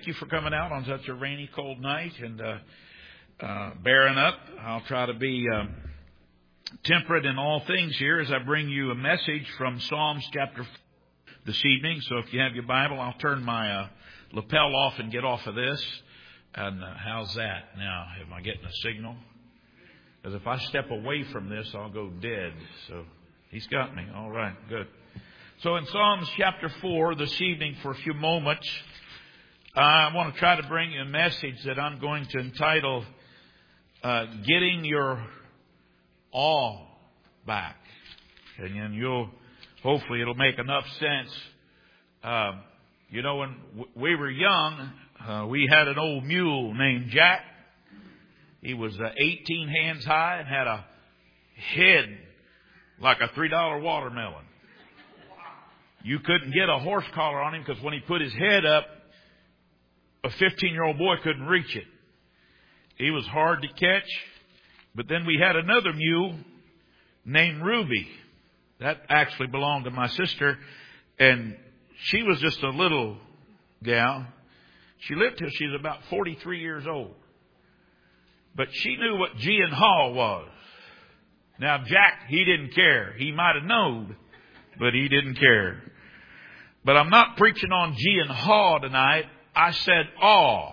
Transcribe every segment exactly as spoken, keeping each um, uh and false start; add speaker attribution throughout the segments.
Speaker 1: thank you for coming out on such a rainy, cold night and uh, uh, bearing up. I'll try to be um, temperate in all things here as I bring you a message from Psalms chapter four this evening. So if you have your Bible, I'll turn my uh, lapel off and get off of this. And uh, how's that? Now, am I getting a signal? Because if I step away from this, I'll go dead. So he's got me. All right, good. So in Psalms chapter four this evening for a few moments, I want to try to bring you a message that I'm going to entitle uh, Getting Your Awe Back. And then you'll, hopefully it'll make enough sense. Uh, you know, when we were young, uh, we had an old mule named Jack. He was uh, eighteen hands high and had a head like a three dollar watermelon. You couldn't get a horse collar on him because when he put his head up, a fifteen-year-old boy couldn't reach it. He was hard to catch. But then we had another mule named Ruby. That actually belonged to my sister. And she was just a little gal. She lived till she was about forty-three years old. But she knew what G and Haw was. Now, Jack, he didn't care. He might have known, but he didn't care. But I'm not preaching on G and Haw tonight. I said awe.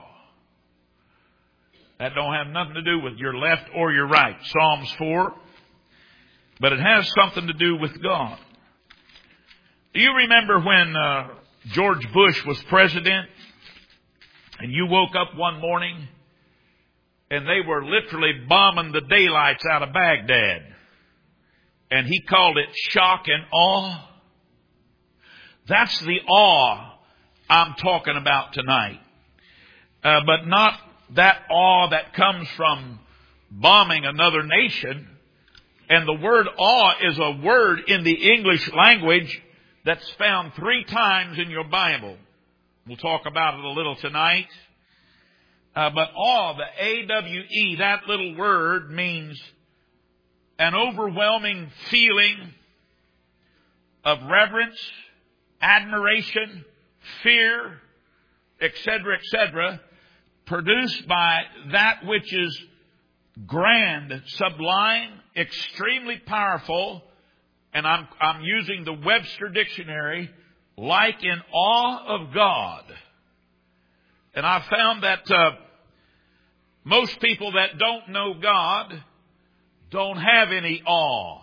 Speaker 1: That don't have nothing to do with your left or your right. Psalms four. But it has something to do with God. Do you remember when uh, George Bush was president and you woke up one morning and they were literally bombing the daylights out of Baghdad and he called it shock and awe? That's the awe I'm talking about tonight. Uh, but not that awe that comes from bombing another nation. And the word awe is a word in the English language that's found three times in your Bible. We'll talk about it a little tonight. Uh, but awe, the A W E, that little word means an overwhelming feeling of reverence, admiration, fear, et cetera, et cetera, produced by that which is grand, sublime, extremely powerful, and I'm, I'm using the Webster Dictionary, like in awe of God. And I found that uh, most people that don't know God don't have any awe.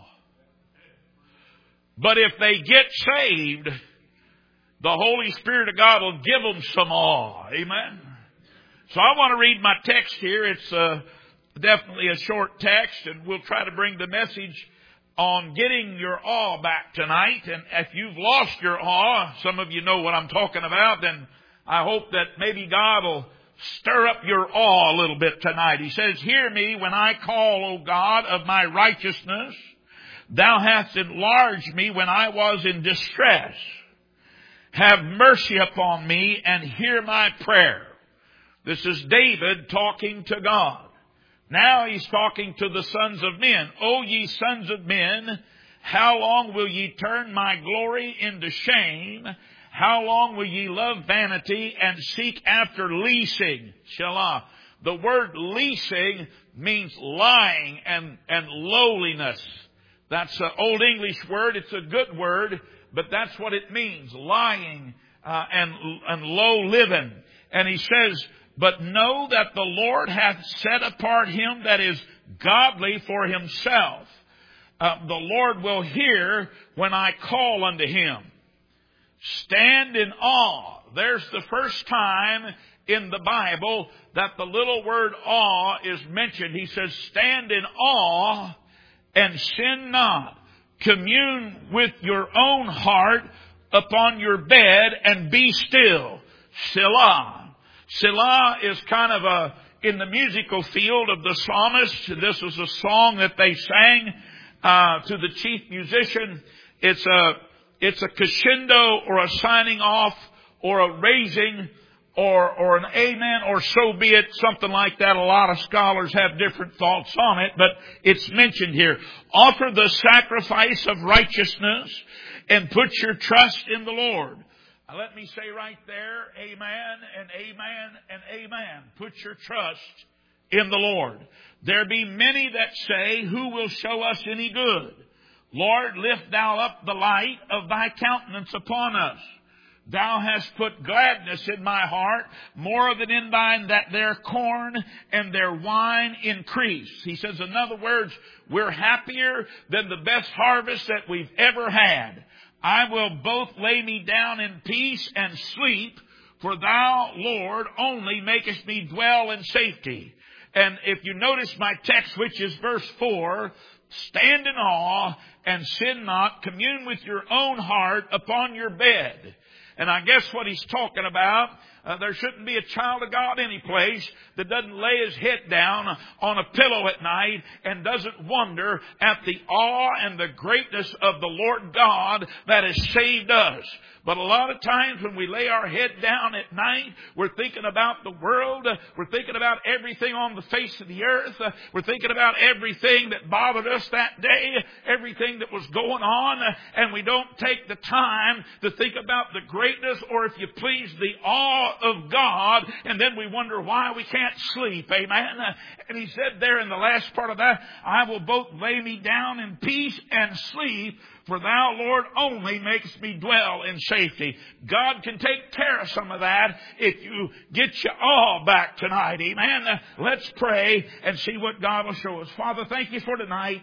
Speaker 1: But if they get saved, the Holy Spirit of God will give them some awe. Amen. So I want to read my text here. It's uh, definitely a short text, and we'll try to bring the message on getting your awe back tonight. And if you've lost your awe, some of you know what I'm talking about, then I hope that maybe God will stir up your awe a little bit tonight. He says, "Hear me when I call, O God, of my righteousness. Thou hast enlarged me when I was in distress. Have mercy upon me and hear my prayer." This is David talking to God. Now he's talking to the sons of men. "O ye sons of men, how long will ye turn my glory into shame? How long will ye love vanity and seek after leasing?" Shelah. The word leasing means lying and, and lowliness. That's an old English word. It's a good word, but that's what it means. Lying uh, and, and low living. And he says, "But know that the Lord hath set apart him that is godly for himself. Uh, the Lord will hear when I call unto him." Stand in awe. There's the first time in the Bible that the little word awe is mentioned. He says, stand in awe and sin not. Commune with your own heart upon your bed and be still. Selah. Selah is kind of a, in the musical field of the psalmist. This was a song that they sang uh, to the chief musician. It's a, it's a crescendo or a signing off or a raising or, or an amen or so be it, something like that. A lot of scholars have different thoughts on it, but it's mentioned here. Offer the sacrifice of righteousness and put your trust in the Lord. Let me say right there, amen and amen and amen. Put your trust in the Lord. There be many that say, who will show us any good? Lord, lift thou up the light of thy countenance upon us. Thou hast put gladness in my heart, more than in thine that their corn and their wine increase. He says, in other words, we're happier than the best harvest that we've ever had. I will both lay me down in peace and sleep, for thou, Lord, only makest me dwell in safety. And if you notice my text, which is verse four, stand in awe and sin not, commune with your own heart upon your bed. And I guess what he's talking about, uh, there shouldn't be a child of God any place that doesn't lay his head down on a pillow at night and doesn't wonder at the awe and the greatness of the Lord God that has saved us. But a lot of times when we lay our head down at night, we're thinking about the world. We're thinking about everything on the face of the earth. We're thinking about everything that bothered us that day, everything that was going on, and we don't take the time to think about the greatness, or if you please, the awe of God, and then we wonder why we can't sleep. Amen. And he said there in the last part of that, I will both lay me down in peace and sleep, for thou, Lord, only makest me dwell in safety. God can take care of some of that if you get your awe back tonight. Amen. Let's pray and see what God will show us. Father, thank you for tonight.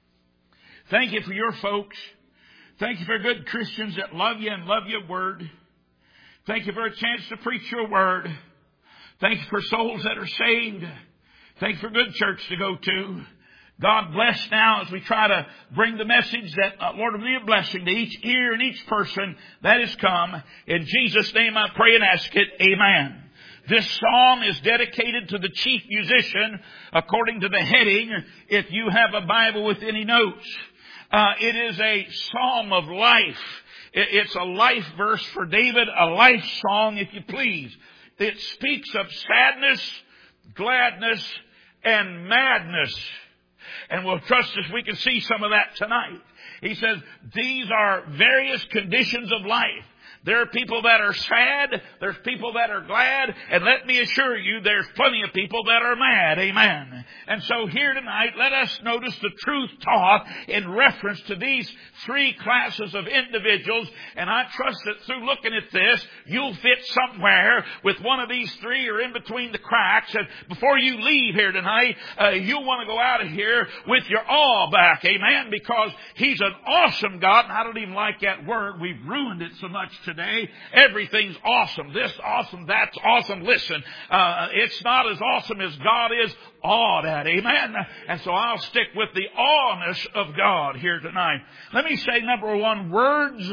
Speaker 1: Thank you for your folks. Thank you for good Christians that love you and love your word. Thank you for a chance to preach your word. Thank you for souls that are saved. Thank you for good church to go to. God bless now as we try to bring the message that, uh, Lord, will be a blessing to each ear and each person that has come. In Jesus' name I pray and ask it. Amen. This psalm is dedicated to the chief musician according to the heading, if you have a Bible with any notes. Uh, it is a psalm of life. It's a life verse for David, a life song, if you please. It speaks of sadness, gladness, and madness. And we'll trust us we can see some of that tonight. He says, these are various conditions of life. There are people that are sad. There's people that are glad. And let me assure you, there's plenty of people that are mad. Amen. And so here tonight, let us notice the truth taught in reference to these three classes of individuals. And I trust that through looking at this, you'll fit somewhere with one of these three or in between the cracks. And before you leave here tonight, uh, you'll want to go out of here with your awe back. Amen. Because He's an awesome God. And I don't even like that word. We've ruined it so much today. Today, everything's awesome. This awesome, that's awesome. Listen, uh, it's not as awesome as God is awed at. Amen. And so I'll stick with the awness of God here tonight. Let me say, number one, words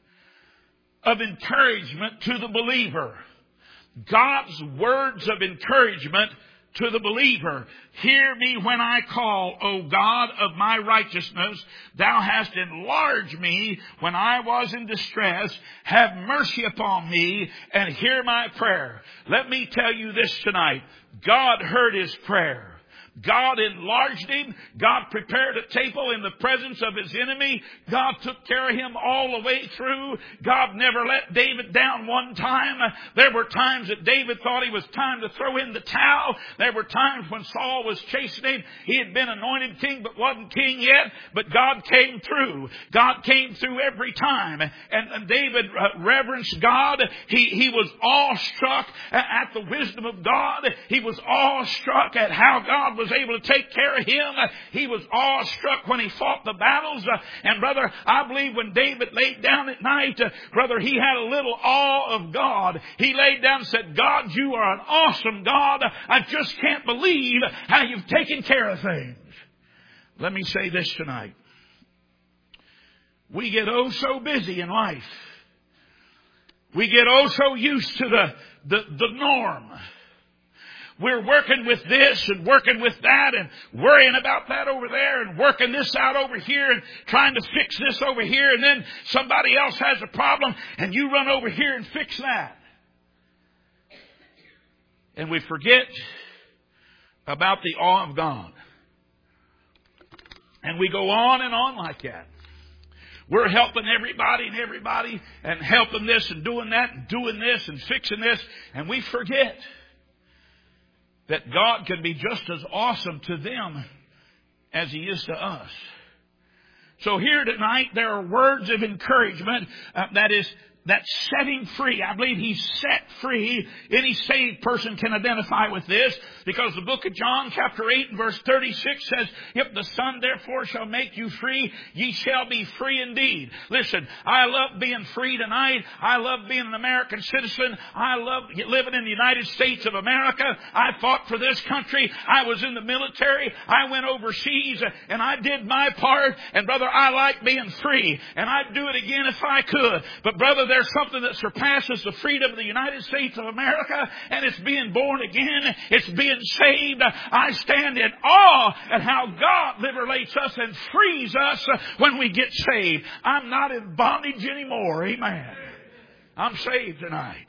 Speaker 1: of encouragement to the believer. God's words of encouragement to the believer. Hear me when I call, O God of my righteousness. Thou hast enlarged me when I was in distress. Have mercy upon me and hear my prayer. Let me tell you this tonight. God heard his prayer. God enlarged him. God prepared a table in the presence of his enemy. God took care of him all the way through. God never let David down one time. There were times that David thought he was time to throw in the towel. There were times when Saul was chasing him. He had been anointed king but wasn't king yet. But God came through. God came through every time. And, and David uh, reverenced God. He, he was awestruck at the wisdom of God. He was awestruck at how God was was able to take care of him. He was awestruck when he fought the battles. And brother, I believe when David laid down at night, brother, he had a little awe of God. He laid down and said, God, you are an awesome God. I just can't believe how you've taken care of things. Let me say this tonight. We get oh so busy in life. We get oh so used to the, the, the norm. We're working with this and working with that and worrying about that over there and working this out over here and trying to fix this over here. And then somebody else has a problem and you run over here and fix that. And we forget about the awe of God. And we go on and on like that. We're helping everybody and everybody and helping this and doing that and doing this and fixing this. And we forget that God can be just as awesome to them as He is to us. So here tonight there are words of encouragement uh, that is that's setting free. I believe He's set free. Any saved person can identify with this, because the book of John chapter eight and verse thirty-six says, if the Son therefore shall make you free, ye shall be free indeed. Listen, I love being free tonight. I love being an American citizen. I love living in the United States of America. I fought for this country. I was in the military. I went overseas and I did my part. And brother, I like being free. And I'd do it again if I could. But brother, there's something that surpasses the freedom of the United States of America, and it's being born again. It's being saved. I stand in awe at how God liberates us and frees us when we get saved. I'm not in bondage anymore. Amen. I'm saved tonight.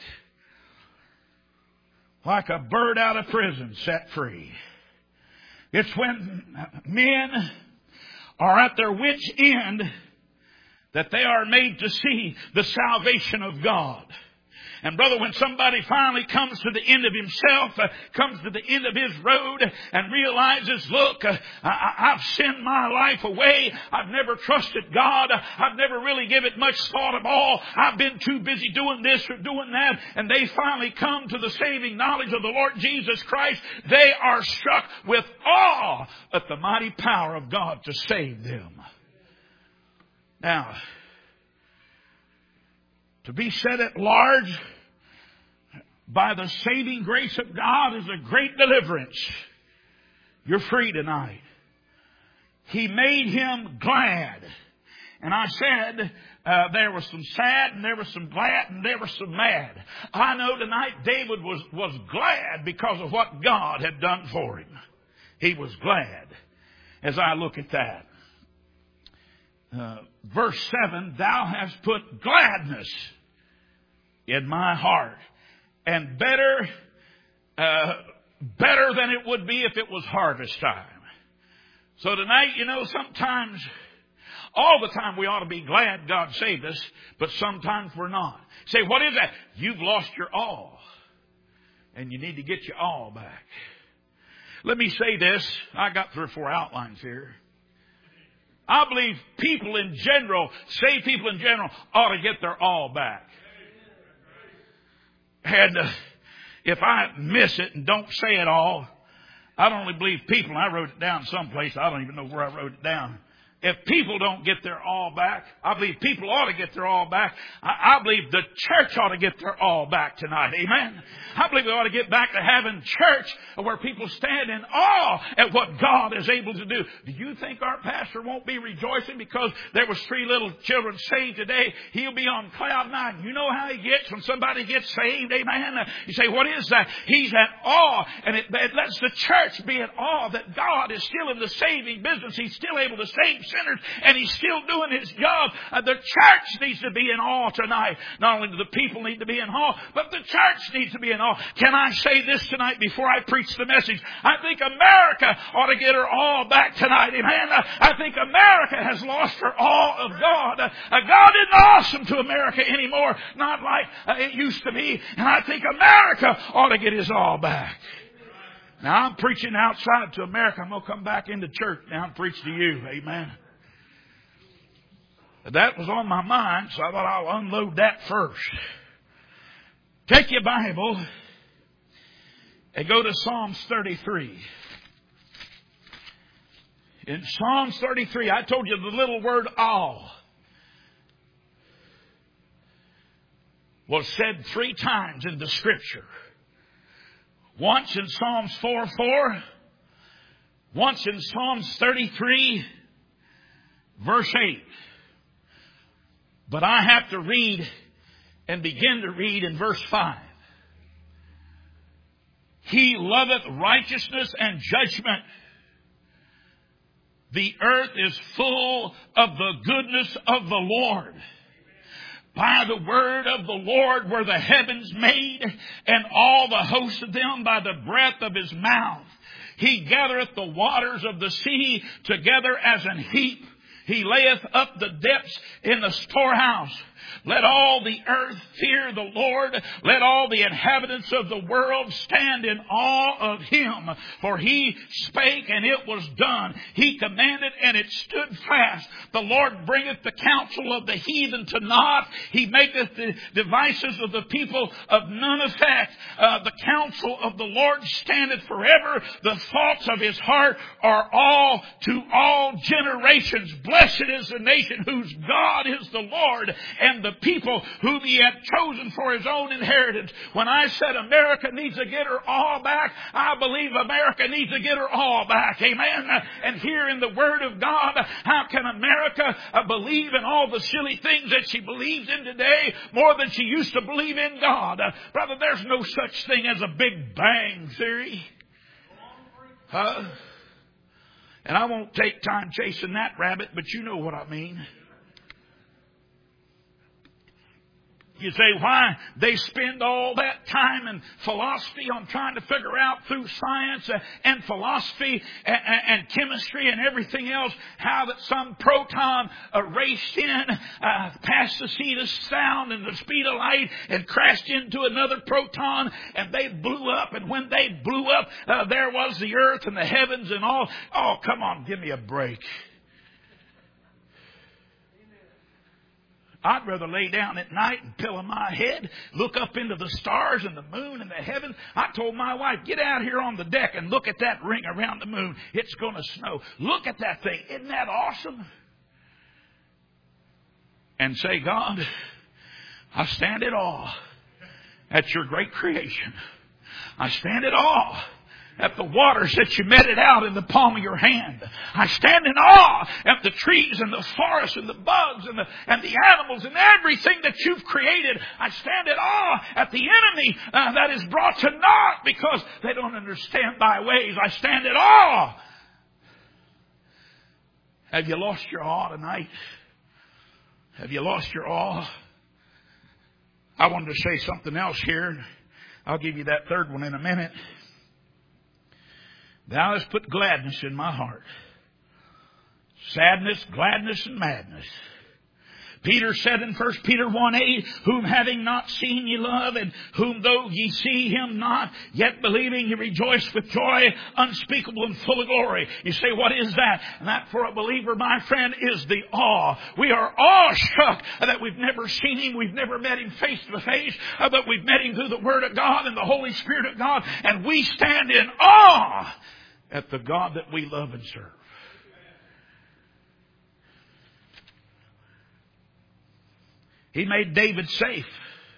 Speaker 1: Like a bird out of prison set free. It's when men are at their wits' end that they are made to see the salvation of God. And brother, when somebody finally comes to the end of himself, uh, comes to the end of his road and realizes, look, uh, I, I've sinned my life away. I've never trusted God. I've never really given it much thought at all. I've been too busy doing this or doing that. And they finally come to the saving knowledge of the Lord Jesus Christ. They are struck with awe at the mighty power of God to save them. Now, to be set at large by the saving grace of God is a great deliverance. You're free tonight. He made him glad. And I said uh, there was some sad and there was some glad and there was some mad. I know tonight David was, was glad because of what God had done for him. He was glad as I look at that. Uh, verse seven, thou hast put gladness in my heart, and better, uh, better than it would be if it was harvest time. So tonight, you know, sometimes, all the time we ought to be glad God saved us, but sometimes we're not. Say, what is that? You've lost your all, and you need to get your all back. Let me say this. I got three or four outlines here. I believe people in general, saved people in general, ought to get their all back. And uh, if I miss it and don't say it all, I don't only believe people. I wrote it down someplace. I don't even know where I wrote it down. If people don't get their all back, I believe people ought to get their all back. I, I believe the church ought to get their all back tonight. Amen. I believe we ought to get back to having church where people stand in awe at what God is able to do. Do you think our pastor won't be rejoicing because there was three little children saved today? He'll be on cloud nine. You know how he gets when somebody gets saved? Amen. You say, what is that? He's at awe, and it, it lets the church be at awe that God is still in the saving business. He's still able to save sinners, and He's still doing His job. Uh, the church needs to be in awe tonight. Not only do the people need to be in awe, but the church needs to be in awe. Can I say this tonight before I preach the message? I think America ought to get her all back tonight. Amen. Uh, I think America has lost her awe of God. Uh, God isn't awesome to America anymore. Not like uh, it used to be. And I think America ought to get His awe back. Now, I'm preaching outside to America. I'm going to come back into church now and preach to you. Amen. That was on my mind, so I thought I'll unload that first. Take your Bible and go to Psalms thirty-three. In Psalms thirty-three, I told you the little word awe was said three times in the Scripture. Once in Psalms four four, once in Psalms thirty-three, verse eight. But I have to read and begin to read in verse five. He loveth righteousness and judgment. The earth is full of the goodness of the Lord. By the word of the Lord were the heavens made, and all the hosts of them by the breath of His mouth. He gathereth the waters of the sea together as an heap. He layeth up the depths in the storehouse. Let all the earth fear the Lord. Let all the inhabitants of the world stand in awe of Him. For He spake, and it was done. He commanded, and it stood fast. The Lord bringeth the counsel of the heathen to naught. He maketh the devices of the people of none effect. Uh, the counsel of the Lord standeth forever. The thoughts of His heart are all to all generations. Blessed is the nation whose God is the Lord, and the people whom He hath chosen for His own inheritance. When I said America needs to get her all back, I believe America needs to get her all back. Amen. And here in the Word of God, how can America uh, believe in all the silly things that she believes in today more than she used to believe in God? Uh, brother, there's no such thing as a Big Bang theory. Huh? And I won't take time chasing that rabbit, but you know what I mean. You say, why they spend all that time and philosophy on trying to figure out through science and philosophy and, and chemistry and everything else how that some proton uh, raced in uh, past the speed of sound and the speed of light and crashed into another proton, and they blew up. And when they blew up, uh, there was the earth and the heavens and all. Oh, come on, give me a break. I'd rather lay down at night and pillow my head, look up into the stars and the moon and the heavens. I told my wife, get out here on the deck and look at that ring around the moon. It's going to snow. Look at that thing. Isn't that awesome? And say, God, I stand in awe at your great creation. I stand in awe at the waters that you meted out in the palm of your hand. I stand in awe at the trees and the forests and the bugs and the, and the animals and everything that you've created. I stand in awe at the enemy uh, that is brought to naught because they don't understand thy ways. I stand in awe. Have you lost your awe tonight? Have you lost your awe? I wanted to say something else here. I'll give you that third one in a minute. Thou hast put gladness in my heart. Sadness, gladness, and madness. Peter said in First Peter one eight, whom having not seen ye love, and whom though ye see him not, yet believing ye rejoice with joy unspeakable and full of glory. You say, what is that? And that for a believer, my friend, is the awe. We are awestruck that we've never seen him, we've never met him face to face, but we've met him through the Word of God and the Holy Spirit of God, and we stand in awe at the God that we love and serve. He made David safe.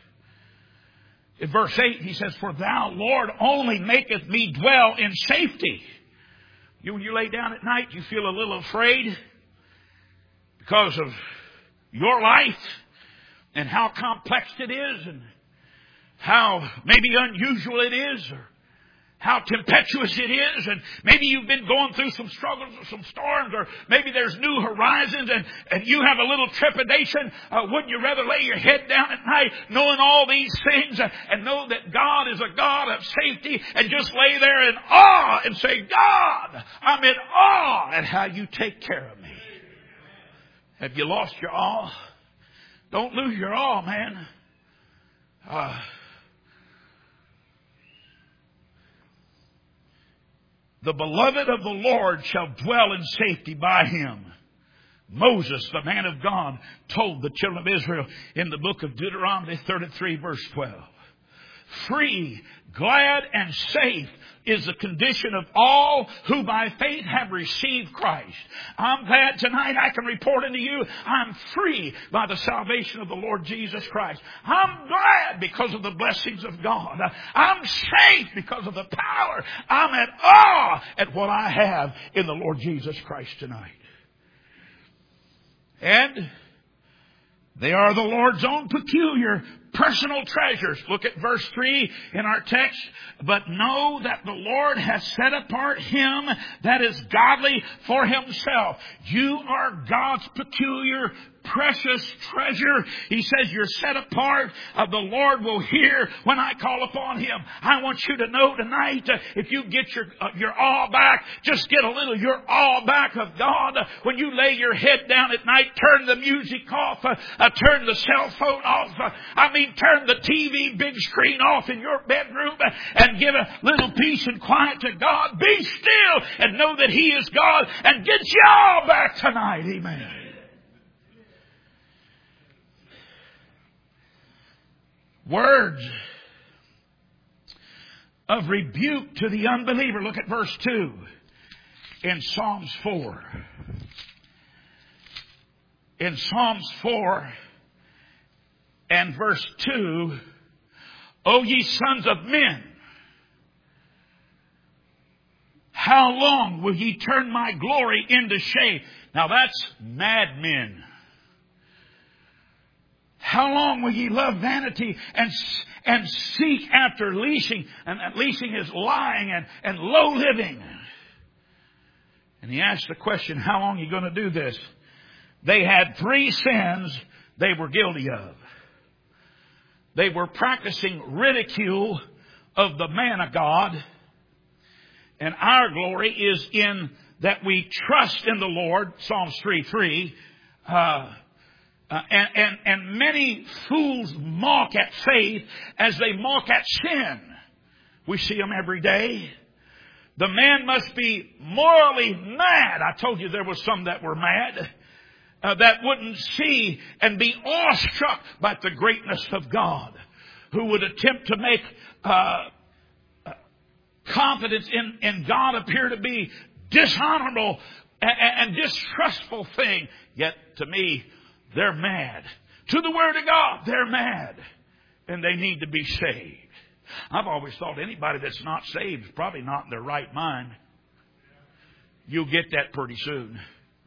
Speaker 1: In verse eight, he says, for thou, Lord, only maketh me dwell in safety. You, when you lay down at night, you feel a little afraid because of your life and how complex it is and how maybe unusual it is, or how tempestuous it is, and maybe you've been going through some struggles or some storms, or maybe there's new horizons and, and you have a little trepidation. Uh, wouldn't you rather lay your head down at night knowing all these things uh, and know that God is a God of safety, and just lay there in awe and say, God, I'm in awe at how you take care of me. Have you lost your awe? Don't lose your awe, man. Uh, The beloved of the Lord shall dwell in safety by him. Moses, the man of God, told the children of Israel in the book of Deuteronomy thirty-three, verse twelve. Free, glad, and safe is the condition of all who by faith have received Christ. I'm glad tonight I can report unto you, I'm free by the salvation of the Lord Jesus Christ. I'm glad because of the blessings of God. I'm safe because of the power. I'm at awe at what I have in the Lord Jesus Christ tonight. And they are the Lord's own peculiar personal treasures. Look at verse three in our text. But know that the Lord has set apart him that is godly for himself. You are God's peculiar, precious treasure. He says you're set apart. Uh, the Lord will hear when I call upon him. I want you to know tonight, uh, if you get your uh, your awe back, just get a little your awe back of God. Uh, when you lay your head down at night, turn the music off, uh, uh, turn the cell phone off. Uh, I mean, turn the T V big screen off in your bedroom uh, and give a little peace and quiet to God. Be still and know that he is God, and get your awe back tonight. Amen. Words of rebuke to the unbeliever. Look at verse two in Psalms four. In Psalms four and verse two, O ye sons of men, how long will ye turn my glory into shame? Now that's madmen. How long will ye love vanity and and seek after leasing? And, and leasing is lying and, and low living. And he asked the question, how long are you going to do this? They had three sins they were guilty of. They were practicing ridicule of the man of God. And our glory is in that we trust in the Lord, Psalms three three. Uh, Uh, and, and, and many fools mock at faith as they mock at sin. We see them every day. The man must be morally mad. I told you there was some that were mad. Uh, that wouldn't see and be awestruck by the greatness of God. Who would attempt to make uh, uh, confidence in, in God appear to be dishonorable and, and distrustful thing. Yet to me, they're mad. To the Word of God, they're mad. And they need to be saved. I've always thought anybody that's not saved is probably not in their right mind. You'll get that pretty soon.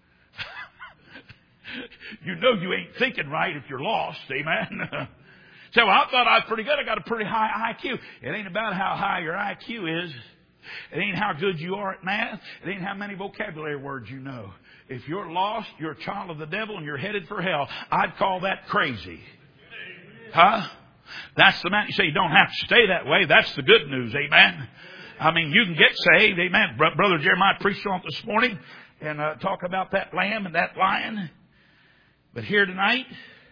Speaker 1: You know you ain't thinking right if you're lost. Amen. So well, I thought I was pretty good. I got a pretty high I Q. It ain't about how high your I Q is. It ain't how good you are at math. It ain't how many vocabulary words you know. If you're lost, you're a child of the devil and you're headed for hell. I'd call that crazy. Huh? That's the man. You say you don't have to stay that way. That's the good news. Amen. I mean, you can get saved. Amen. Brother Jeremiah preached on it this morning and uh, talk about that lamb and that lion. But here tonight,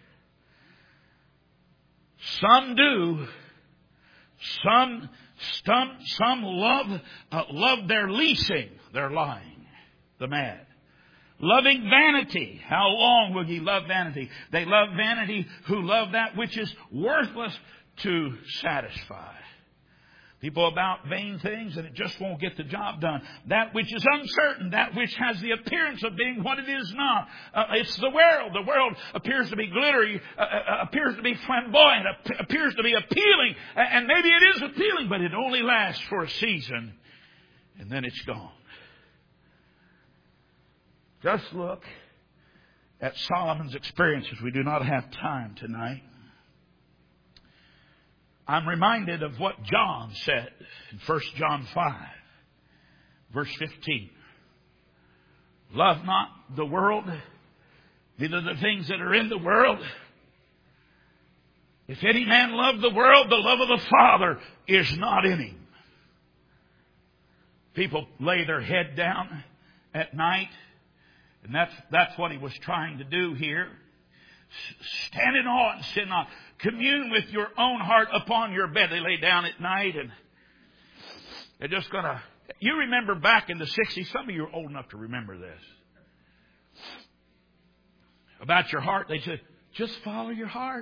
Speaker 1: some do. Some, some, some love, uh, love their leasing. They're lying. The mad. Loving vanity. How long will ye love vanity? They love vanity who love that which is worthless to satisfy. People about vain things and it just won't get the job done. That which is uncertain. That which has the appearance of being what it is not. Uh, it's the world. The world appears to be glittery, uh, uh, appears to be flamboyant, uh, appears to be appealing. And maybe it is appealing, but it only lasts for a season. And then it's gone. Just look at Solomon's experiences. We do not have time tonight. I'm reminded of what John said in First John five, verse fifteen. Love not the world, neither the things that are in the world. If any man love the world, the love of the Father is not in him. People lay their head down at night. And that's, that's what he was trying to do here. Stand in awe and sin not. Commune with your own heart upon your bed. They lay down at night and they're just going to... You remember back in the sixties, some of you are old enough to remember this. About your heart, they said, just follow your heart.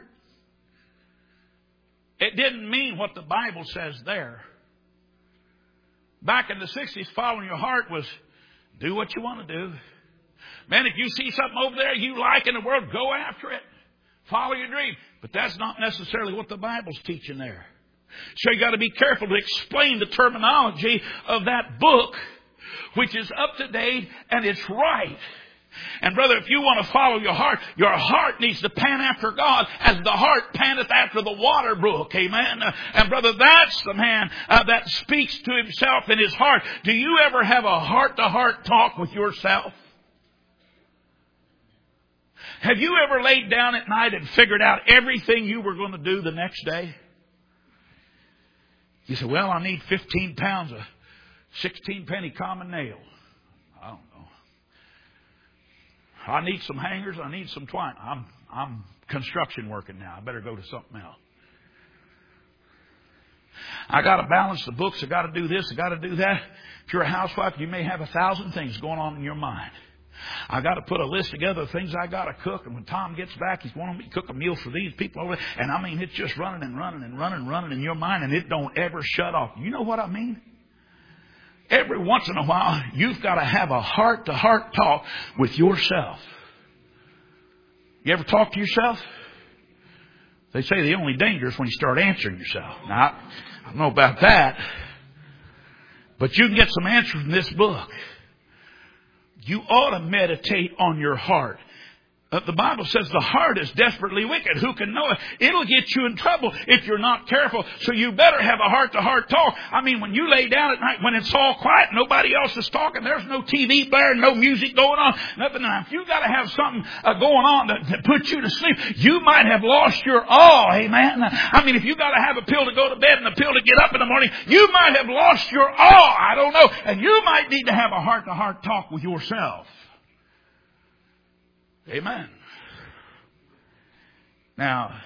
Speaker 1: It didn't mean what the Bible says there. Back in the sixties, following your heart was do what you want to do. Man, if you see something over there you like in the world, go after it. Follow your dream. But that's not necessarily what the Bible's teaching there. So you got to be careful to explain the terminology of that book, which is up to date and it's right. And brother, if you want to follow your heart, your heart needs to pant after God as the hart panteth after the water brook. Amen. And brother, that's the man uh, that speaks to himself in his heart. Do you ever have a heart-to-heart talk with yourself? Have you ever laid down at night and figured out everything you were going to do the next day? You say, well, I need fifteen pounds of sixteen penny common nail. I don't know. I need some hangers. I need some twine. I'm, I'm construction working now. I better go to something else. I got to balance the books. I got to do this. I got to do that. If you're a housewife, you may have a thousand things going on in your mind. I got to put a list together of things I got to cook. And when Tom gets back, he's wanting me to cook a meal for these people over there. And I mean, it's just running and running and running and running in your mind, and it don't ever shut off. You know what I mean? Every once in a while, you've got to have a heart-to-heart talk with yourself. You ever talk to yourself? They say the only danger is when you start answering yourself. Now, I don't know about that. But you can get some answers from this book. You ought to meditate on your heart. Uh, the Bible says the heart is desperately wicked. Who can know it? It'll get you in trouble if you're not careful. So you better have a heart-to-heart talk. I mean, when you lay down at night, when it's all quiet, nobody else is talking, there's no T V blaring, no music going on, nothing. Now, if you got to have something uh, going on to, to put you to sleep, you might have lost your awe. Amen. I mean, if you got to have a pill to go to bed and a pill to get up in the morning, you might have lost your awe. I don't know. And you might need to have a heart-to-heart talk with yourself. Amen. Now,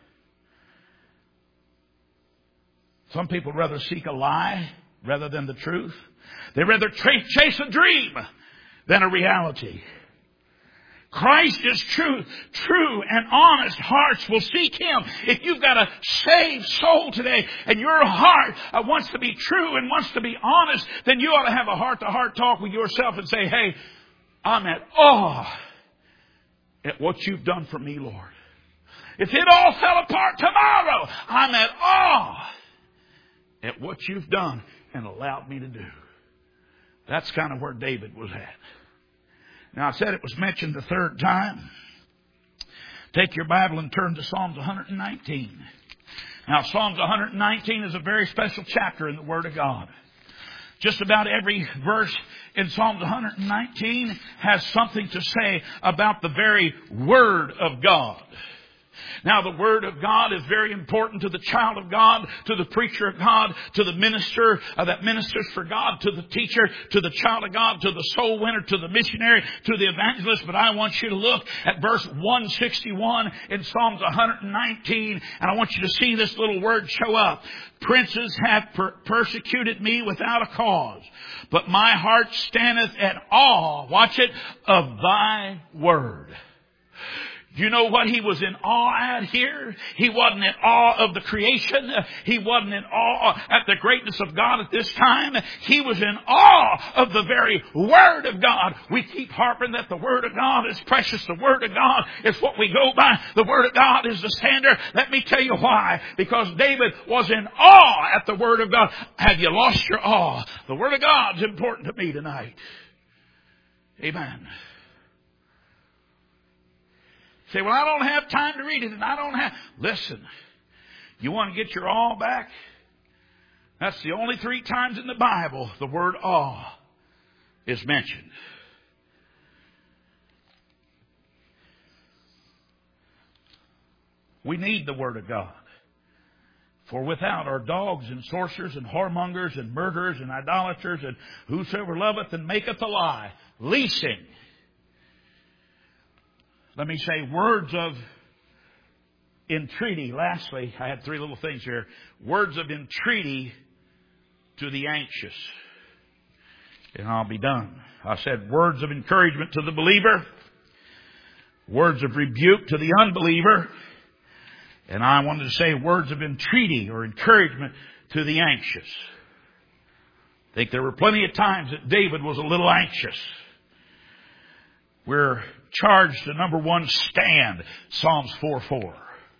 Speaker 1: some people rather seek a lie rather than the truth. They rather tra- chase a dream than a reality. Christ is true. True and honest hearts will seek Him. If you've got a saved soul today and your heart uh, wants to be true and wants to be honest, then you ought to have a heart-to-heart talk with yourself and say, hey, I'm at awe at what you've done for me, Lord. If it all fell apart tomorrow, I'm at awe at what you've done and allowed me to do. That's kind of where David was at. Now, I said it was mentioned the third time. Take your Bible and turn to Psalms one nineteen. Now, Psalms one nineteen is a very special chapter in the Word of God. Just about every verse in Psalms one nineteen has something to say about the very Word of God. Now, the Word of God is very important to the child of God, to the preacher of God, to the minister uh, that ministers for God, to the teacher, to the child of God, to the soul winner, to the missionary, to the evangelist. But I want you to look at verse one sixty-one in Psalms one nineteen, and I want you to see this little word show up. Princes have per- persecuted me without a cause, but my heart standeth at awe, watch it, of thy word. You know what he was in awe at here? He wasn't in awe of the creation. He wasn't in awe at the greatness of God at this time. He was in awe of the very Word of God. We keep harping that the Word of God is precious. The Word of God is what we go by. The Word of God is the standard. Let me tell you why. Because David was in awe at the Word of God. Have you lost your awe? The Word of God is important to me tonight. Amen. Say, well, I don't have time to read it, and I don't have... Listen, you want to get your awe back? That's the only three times in the Bible the word awe is mentioned. We need the Word of God. For without are dogs and sorcerers and whoremongers and murderers and idolaters and whosoever loveth and maketh a lie, leasing. Let me say words of entreaty. Lastly, I had three little things here. Words of entreaty to the anxious. And I'll be done. I said words of encouragement to the believer. Words of rebuke to the unbeliever. And I wanted to say words of entreaty or encouragement to the anxious. I think there were plenty of times that David was a little anxious. We're charged to number one, stand. Psalms four four.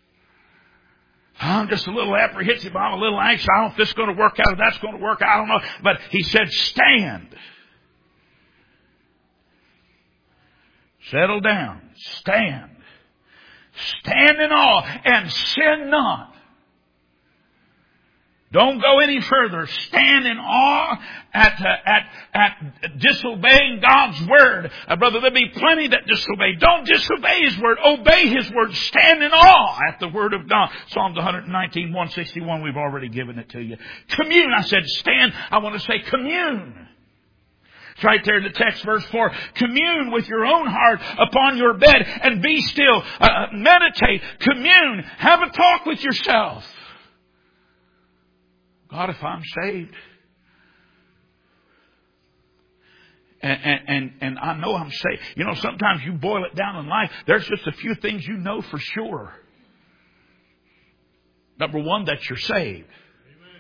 Speaker 1: I'm just a little apprehensive. I'm a little anxious. I don't know if this is going to work out or that's going to work out. I don't know. But he said stand. Settle down. Stand. Stand in awe and sin not. Don't go any further. Stand in awe at, uh, at, at disobeying God's word. Uh, brother, there'll be plenty that disobey. Don't disobey His word. Obey His word. Stand in awe at the word of God. Psalms one nineteen, one sixty-one, we've already given it to you. Commune. I said stand. I want to say commune. It's right there in the text, verse four. Commune with your own heart upon your bed and be still. Uh, meditate. Commune. Have a talk with yourself. God, if I'm saved, and, and, and, and I know I'm saved. You know, sometimes you boil it down in life. There's just a few things you know for sure. Number one, that you're saved. Amen.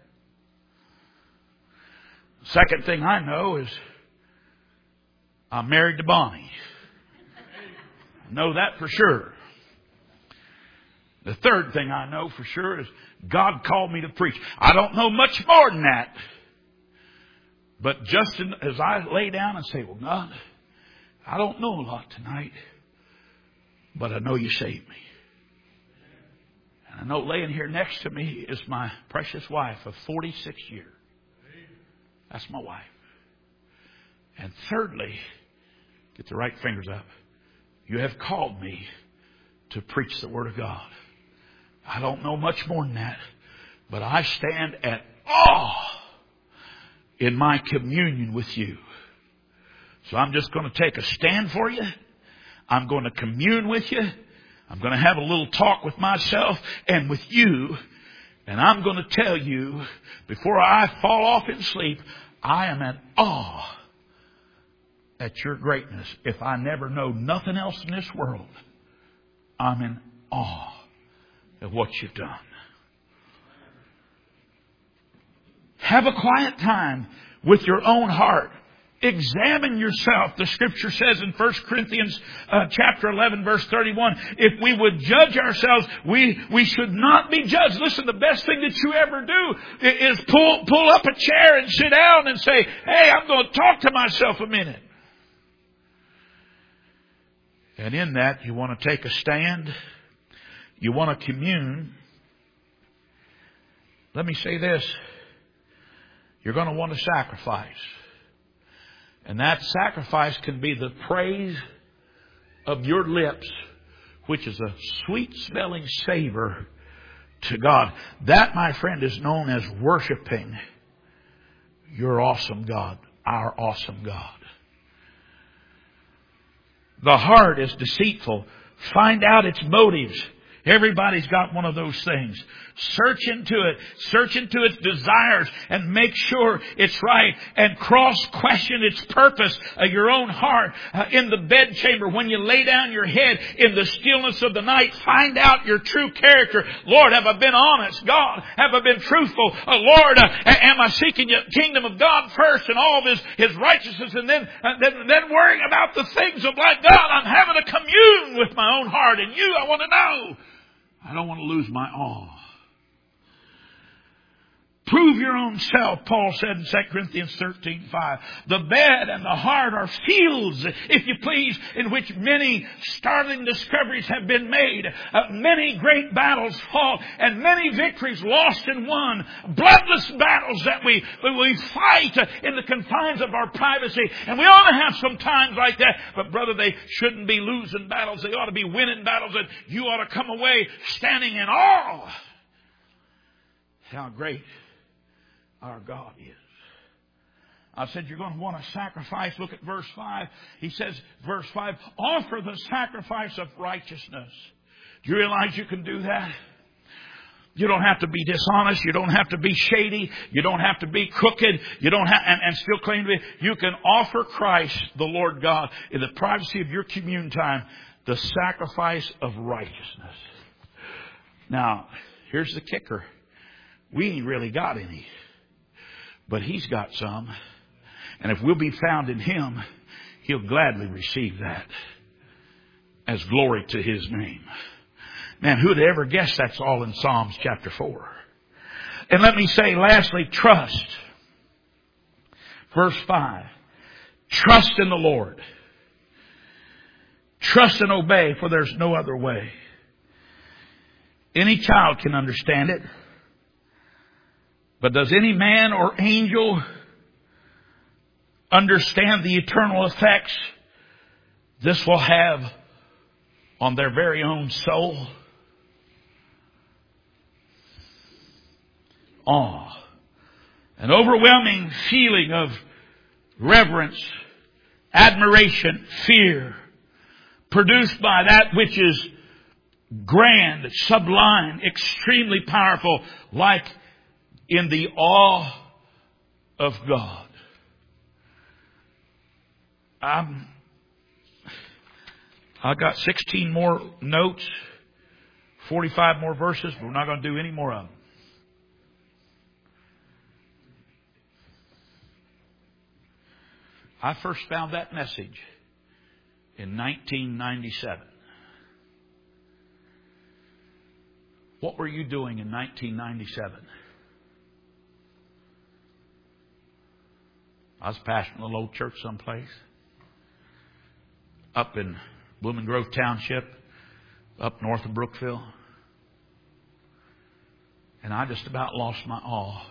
Speaker 1: Second thing I know is I'm married to Bonnie. I know that for sure. The third thing I know for sure is God called me to preach. I don't know much more than that. But just in, as I lay down and say, well, God, I don't know a lot tonight, but I know you saved me. And I know laying here next to me is my precious wife of forty-six years. That's my wife. And thirdly, get the right fingers up, you have called me to preach the Word of God. I don't know much more than that, but I stand at awe in my communion with you. So I'm just going to take a stand for you. I'm going to commune with you. I'm going to have a little talk with myself and with you. And I'm going to tell you, before I fall off in sleep, I am at awe at your greatness. If I never know nothing else in this world, I'm in awe of what you've done. Have a quiet time with your own heart. Examine yourself. The Scripture says in First Corinthians uh, chapter eleven, verse thirty-one, if we would judge ourselves, we, we should not be judged. Listen, the best thing that you ever do is pull, pull up a chair and sit down and say, hey, I'm going to talk to myself a minute. And in that, you want to take a stand. You want to commune. Let me say this. You're going to want to sacrifice. And that sacrifice can be the praise of your lips, which is a sweet-smelling savor to God. That, my friend, is known as worshiping your awesome God, our awesome God. The heart is deceitful. Find out its motives. Everybody's got one of those things. Search into it. Search into its desires and make sure it's right. And cross-question its purpose of your own heart. Uh, in the bedchamber, when you lay down your head in the stillness of the night, find out your true character. Lord, have I been honest? God, have I been truthful? Uh, Lord, uh, am I seeking the kingdom of God first and all of His, His righteousness and then, uh, then, then worrying about the things of like God? I'm having a commune with my own heart and you, I want to know. I don't want to lose my awe. Prove your own self, Paul said in Second Corinthians thirteen five. The bed and the heart are fields, if you please, in which many startling discoveries have been made. Uh, many great battles fought and many victories lost and won. Bloodless battles that we, we fight in the confines of our privacy. And we ought to have some times like that. But brother, they shouldn't be losing battles. They ought to be winning battles. And you ought to come away standing in awe. How great our God is. I said you're going to want to sacrifice. Look at verse five. He says, verse five, offer the sacrifice of righteousness. Do you realize you can do that? You don't have to be dishonest. You don't have to be shady. You don't have to be crooked. You don't have, and, and still claim to be. You can offer Christ, the Lord God, in the privacy of your commune time, the sacrifice of righteousness. Now, here's the kicker. We ain't really got any. But He's got some. And if we'll be found in Him, He'll gladly receive that as glory to His name. Man, who'd ever guess that's all in Psalms chapter four? And let me say lastly, trust. Verse five. Trust in the Lord. Trust and obey, for there's no other way. Any child can understand it. But does any man or angel understand the eternal effects this will have on their very own soul? Awe. An overwhelming feeling of reverence, admiration, fear, produced by that which is grand, sublime, extremely powerful, like in the awe of God. I'm, I got sixteen more notes, forty-five more verses, but we're not going to do any more of them. I first found that message in nineteen ninety-seven. What were you doing in nineteen ninety-seven? I was pastoring a little old church someplace. Up in Blooming Grove Township, up north of Brookville. And I just about lost my awe.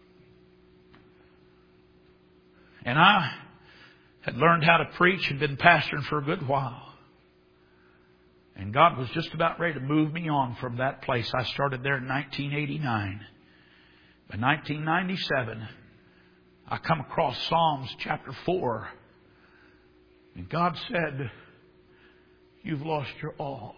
Speaker 1: And I had learned how to preach and been pastoring for a good while. And God was just about ready to move me on from that place. I started there in nineteen eighty-nine. By nineteen ninety-seven, I come across Psalms chapter four. And God said, you've lost your awe.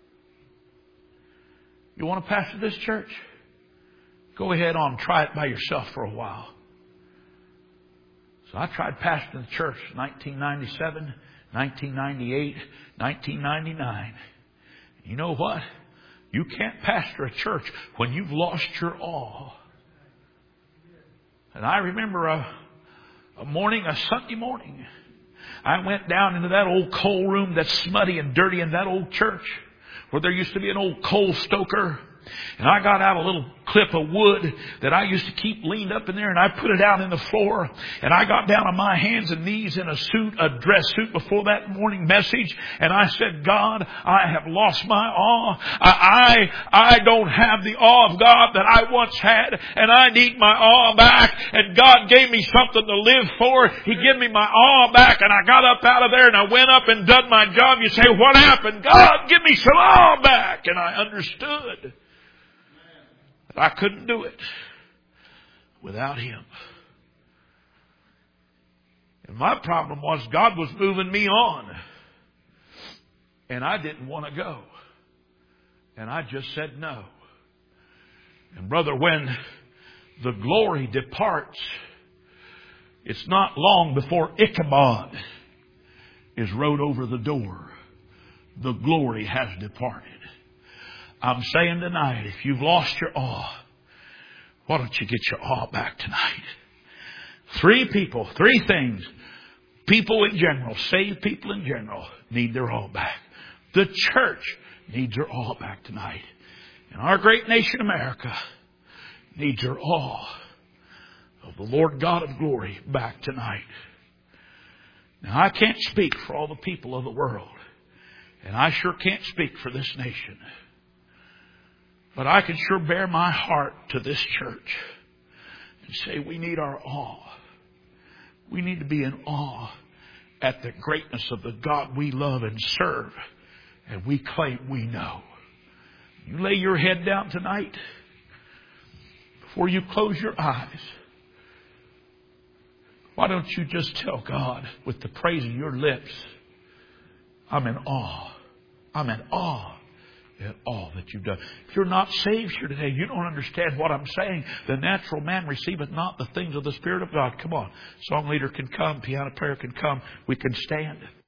Speaker 1: You want to pastor this church? Go ahead on, try it by yourself for a while. So I tried pastoring the church in nineteen ninety-seven, nineteen ninety-eight, nineteen ninety-nine. You know what? You can't pastor a church when you've lost your awe. And I remember a, a morning, a Sunday morning, I went down into that old coal room that's smutty and dirty in that old church where there used to be an old coal stoker. And I got out a little clip of wood that I used to keep leaned up in there, and I put it out in the floor. And I got down on my hands and knees in a suit, a dress suit before that morning message. And I said, God, I have lost my awe. I, I, I don't have the awe of God that I once had, and I need my awe back. And God gave me something to live for. He gave me my awe back, and I got up out of there and I went up and done my job. You say, what happened? God, give me some awe back. And I understood. I couldn't do it without Him. And my problem was God was moving me on. And I didn't want to go. And I just said no. And brother, when the glory departs, it's not long before Ichabod is wrote over the door. The glory has departed. I'm saying tonight, if you've lost your awe, why don't you get your awe back tonight? Three people, three things. People in general, saved people in general, need their awe back. The church needs their awe back tonight. And our great nation, America, needs their awe of the Lord God of glory back tonight. Now, I can't speak for all the people of the world. And I sure can't speak for this nation. But I can sure bear my heart to this church and say we need our awe. We need to be in awe at the greatness of the God we love and serve, and we claim we know. You lay your head down tonight, before you close your eyes, why don't you just tell God with the praise of your lips, I'm in awe. I'm in awe at all that you've done. If you're not saved here today, you don't understand what I'm saying. The natural man receiveth not the things of the Spirit of God. Come on. Song leader can come. Piano player can come. We can stand.